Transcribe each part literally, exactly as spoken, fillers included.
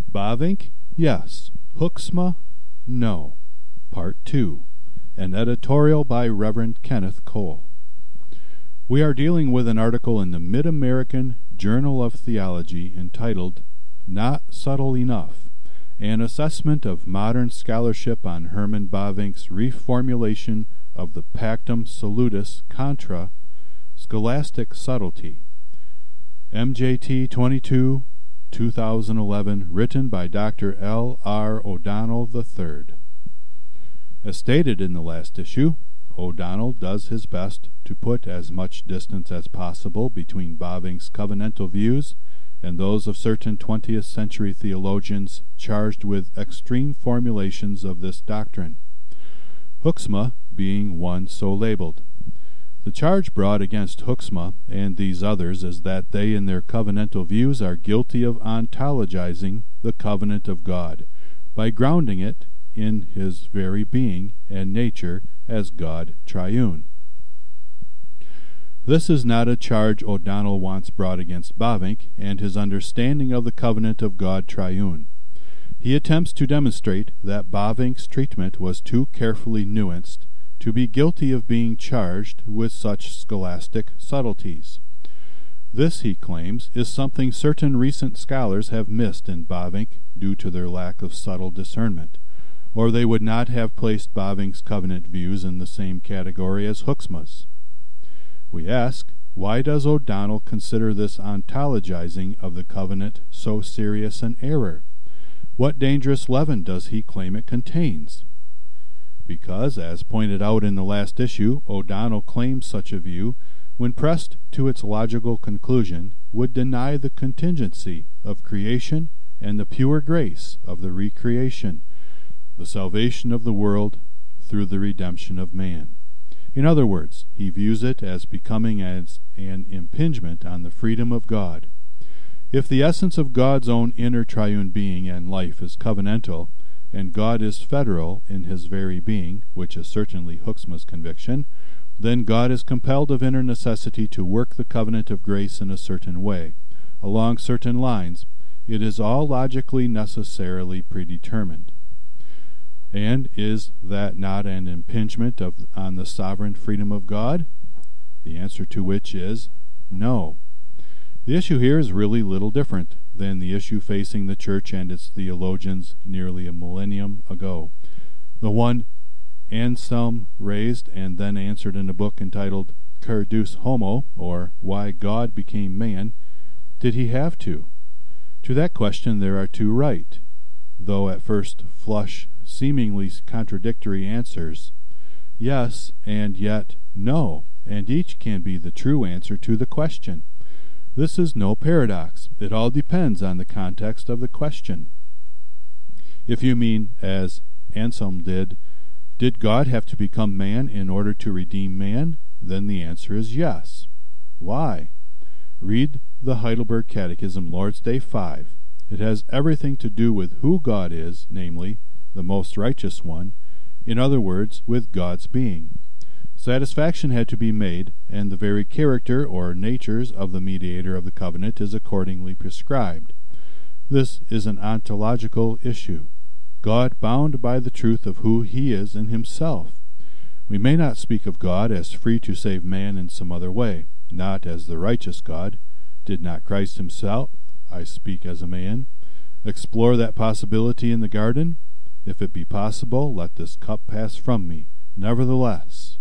Bavinck, yes. Hoeksema, no. Part two. An editorial by Reverend Kenneth Cole. We are dealing with an article in the Mid-American Journal of Theology entitled Not Subtle Enough, an assessment of modern scholarship on Herman Bavinck's reformulation of the Pactum Salutis contra scholastic subtlety. M J T twenty-two, two thousand eleven, written by Doctor L R O'Donnell the third. As stated in the last issue, O'Donnell does his best to put as much distance as possible between Bavinck's covenantal views and those of certain twentieth century theologians charged with extreme formulations of this doctrine, Hoeksema being one so labeled. The charge brought against Hoeksema and these others is that they in their covenantal views are guilty of ontologizing the covenant of God by grounding it in his very being and nature as God triune. This is not a charge O'Donnell wants brought against Bavinck and his understanding of the covenant of God triune. He attempts to demonstrate that Bavinck's treatment was too carefully nuanced to be guilty of being charged with such scholastic subtleties. This, he claims, is something certain recent scholars have missed in Bavinck due to their lack of subtle discernment, or they would not have placed Bavinck's covenant views in the same category as Hoeksema's. We ask, why does O'Donnell consider this ontologizing of the covenant so serious an error? What dangerous leaven does he claim it contains? Because, as pointed out in the last issue, O'Donnell claims such a view, when pressed to its logical conclusion, would deny the contingency of creation and the pure grace of the recreation, the salvation of the world through the redemption of man. In other words, he views it as becoming as an impingement on the freedom of God. If the essence of God's own inner triune being and life is covenantal, and God is federal in his very being, which is certainly Hoeksema's conviction, then God is compelled of inner necessity to work the covenant of grace in a certain way. Along certain lines, it is all logically necessarily predetermined. And is that not an impingement of, on the sovereign freedom of God? The answer to which is no. The issue here is really little different than the issue facing the Church and its theologians nearly a millennium ago. The one Anselm raised and then answered in a book entitled Cur Deus Homo, or Why God Became Man. Did he have to? To that question there are two right, though at first flush seemingly contradictory answers. Yes, and yet no, and each can be the true answer to the question. This is no paradox. It all depends on the context of the question. If you mean, as Anselm did, did God have to become man in order to redeem man? Then the answer is yes. Why? Read the Heidelberg Catechism, Lord's Day five. It has everything to do with who God is, namely, the most righteous one, in other words, with God's being. Satisfaction had to be made, and the very character or natures of the mediator of the covenant is accordingly prescribed. This is an ontological issue. God bound by the truth of who he is in himself. We may not speak of God as free to save man in some other way, not as the righteous God. Did not Christ himself, I speak as a man, explore that possibility in the garden? If it be possible, let this cup pass from me. Nevertheless.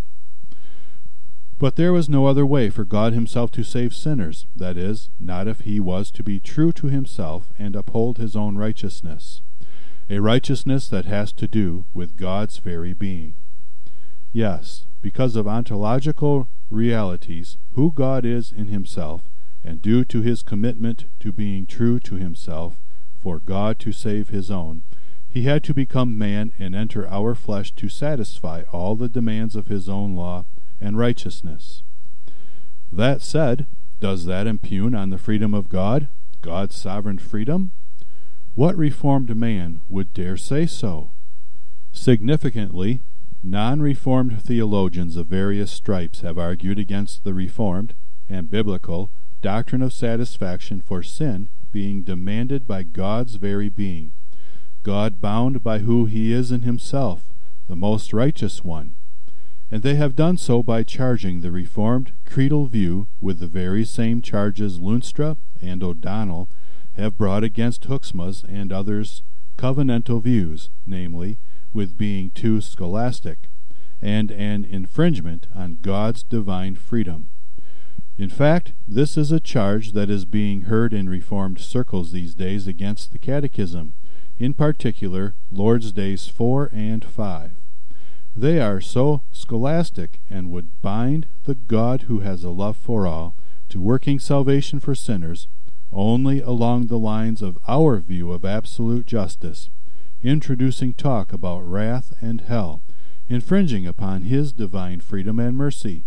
But there was no other way for God himself to save sinners, that is, not if he was to be true to himself and uphold his own righteousness, a righteousness that has to do with God's very being. Yes, because of ontological realities, who God is in himself, and due to his commitment to being true to himself, for God to save his own, he had to become man and enter our flesh to satisfy all the demands of his own law and righteousness. That said, does that impugn on the freedom of God, God's sovereign freedom? What reformed man would dare say so? Significantly, non-reformed theologians of various stripes have argued against the reformed and biblical doctrine of satisfaction for sin being demanded by God's very being, God bound by who he is in himself, the most righteous one, and they have done so by charging the Reformed creedal view with the very same charges Leunstra and O'Donnell have brought against Hoeksema's and others' covenantal views, namely, with being too scholastic, and an infringement on God's divine freedom. In fact, this is a charge that is being heard in Reformed circles these days against the Catechism, in particular Lord's Days four and five. They are so scholastic and would bind the God who has a love for all to working salvation for sinners only along the lines of our view of absolute justice, introducing talk about wrath and hell, infringing upon his divine freedom and mercy.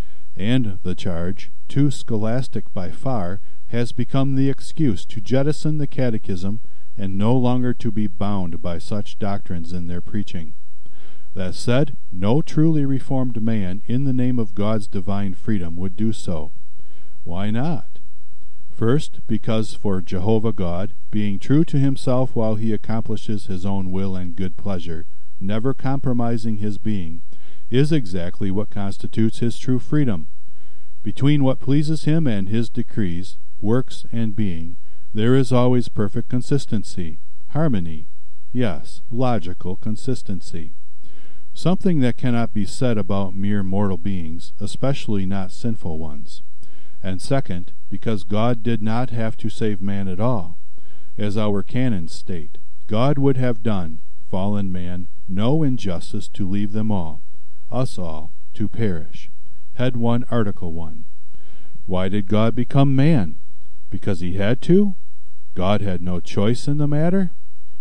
And the charge, too scholastic by far, has become the excuse to jettison the Catechism and no longer to be bound by such doctrines in their preaching. That said, no truly reformed man in the name of God's divine freedom would do so. Why not? First, because for Jehovah God, being true to himself while he accomplishes his own will and good pleasure, never compromising his being, is exactly what constitutes his true freedom. Between what pleases him and his decrees, works and being, there is always perfect consistency, harmony, yes, logical consistency. Something that cannot be said about mere mortal beings, especially not sinful ones. And second, because God did not have to save man at all. As our canons state, God would have done, fallen man, no injustice to leave them all, us all, to perish. Head one, Article one. Why did God become man? Because he had to? God had no choice in the matter?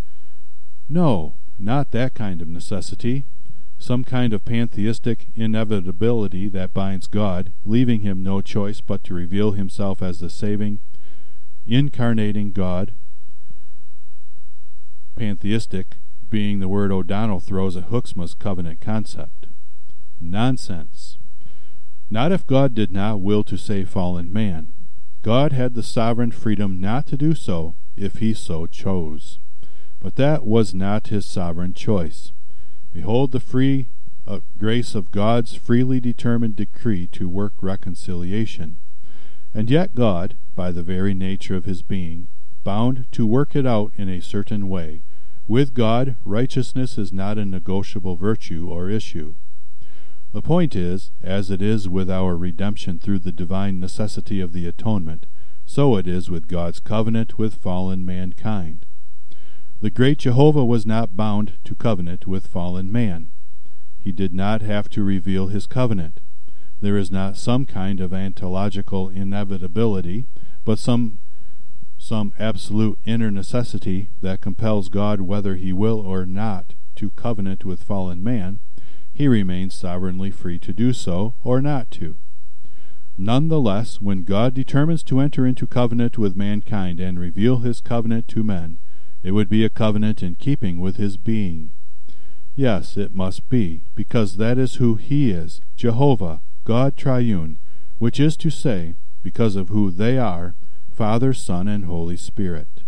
No, not that kind of necessity. Some kind of pantheistic inevitability that binds God, leaving him no choice but to reveal himself as the saving, incarnating God. Pantheistic being the word O'Donnell throws at Hoeksema's covenant concept. Nonsense. Not if God did not will to save fallen man. God had the sovereign freedom not to do so if he so chose. But that was not his sovereign choice. Behold the free uh, grace of God's freely determined decree to work reconciliation. And yet God, by the very nature of his being, bound to work it out in a certain way. With God, righteousness is not a negotiable virtue or issue. The point is, as it is with our redemption through the divine necessity of the atonement, so it is with God's covenant with fallen mankind. The great Jehovah was not bound to covenant with fallen man. He did not have to reveal his covenant. There is not some kind of ontological inevitability, but some some absolute inner necessity that compels God, whether he will or not, to covenant with fallen man. He remains sovereignly free to do so or not to. Nonetheless, when God determines to enter into covenant with mankind and reveal his covenant to men, it would be a covenant in keeping with his being. Yes, it must be, because that is who he is, Jehovah, God Triune, which is to say, because of who they are, Father, Son, and Holy Spirit.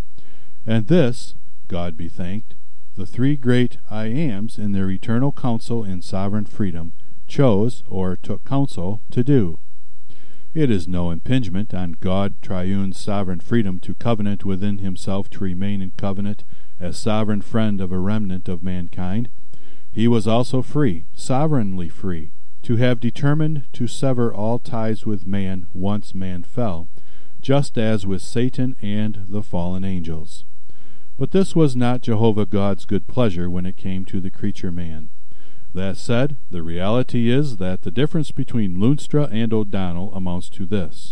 And this, God be thanked, the three great I Ams in their eternal counsel in sovereign freedom chose, or took counsel, to do. It is no impingement on God Triune's sovereign freedom to covenant within himself to remain in covenant as sovereign friend of a remnant of mankind. He was also free, sovereignly free, to have determined to sever all ties with man once man fell, just as with Satan and the fallen angels. But this was not Jehovah God's good pleasure when it came to the creature man. That said, the reality is that the difference between Leunstra and O'Donnell amounts to this.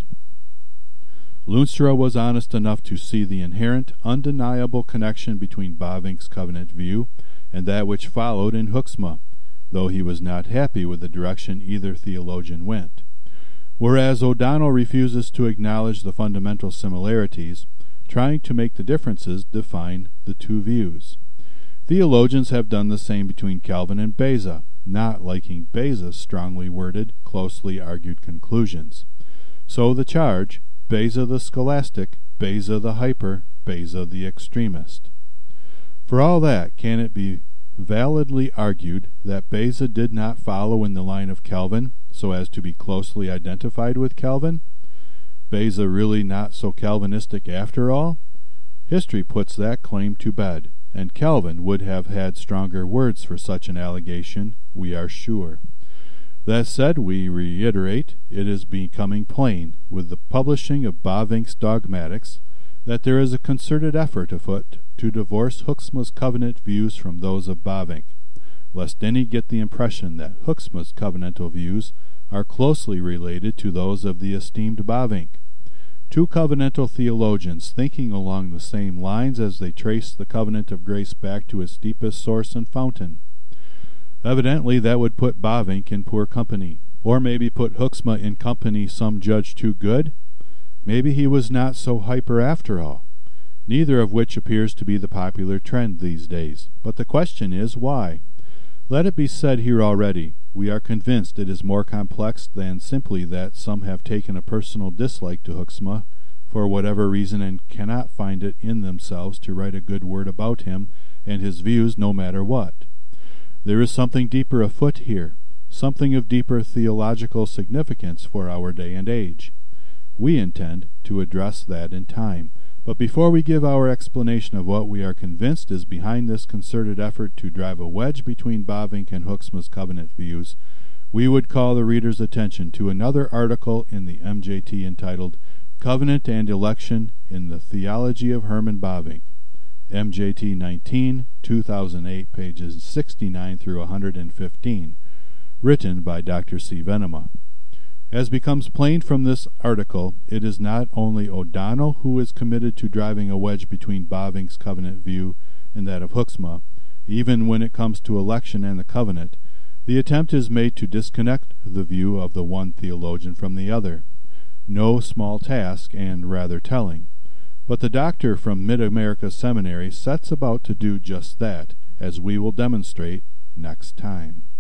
Leunstra was honest enough to see the inherent, undeniable connection between Bavinck's covenant view and that which followed in Hoeksema, though he was not happy with the direction either theologian went. Whereas O'Donnell refuses to acknowledge the fundamental similarities, trying to make the differences define the two views. Theologians have done the same between Calvin and Beza, not liking Beza's strongly worded, closely argued conclusions. So the charge, Beza the Scholastic, Beza the hyper, Beza the extremist. For all that, can it be validly argued that Beza did not follow in the line of Calvin so as to be closely identified with Calvin? Beza really not so Calvinistic after all? History puts that claim to bed, and Calvin would have had stronger words for such an allegation, we are sure. That said, we reiterate, it is becoming plain, with the publishing of Bavinck's Dogmatics, that there is a concerted effort afoot to divorce Hoeksema's covenant views from those of Bavinck, lest any get the impression that Hoeksema's covenantal views are closely related to those of the esteemed Bavinck. Two covenantal theologians thinking along the same lines as they trace the covenant of grace back to its deepest source and fountain. Evidently that would put Bavinck in poor company, or maybe put Hoeksema in company some judge too good. Maybe he was not so hyper after all, neither of which appears to be the popular trend these days. But the question is, why? Let it be said here already, we are convinced it is more complex than simply that some have taken a personal dislike to Hoeksema for whatever reason and cannot find it in themselves to write a good word about him and his views no matter what. There is something deeper afoot here, something of deeper theological significance for our day and age. We intend to address that in time, but before we give our explanation of what we are convinced is behind this concerted effort to drive a wedge between Bavinck and Hoeksema's covenant views, we would call the reader's attention to another article in the M J T entitled Covenant and Election in the Theology of Herman Bavinck, M J T nineteen, two thousand eight, pages sixty-nine through one hundred fifteen, written by Doctor C. Venema. As becomes plain from this article, it is not only O'Donnell who is committed to driving a wedge between Bavinck's covenant view and that of Hoeksema. Even when it comes to election and the covenant, the attempt is made to disconnect the view of the one theologian from the other. No small task, and rather telling. But the doctor from Mid-America Seminary sets about to do just that, as we will demonstrate next time.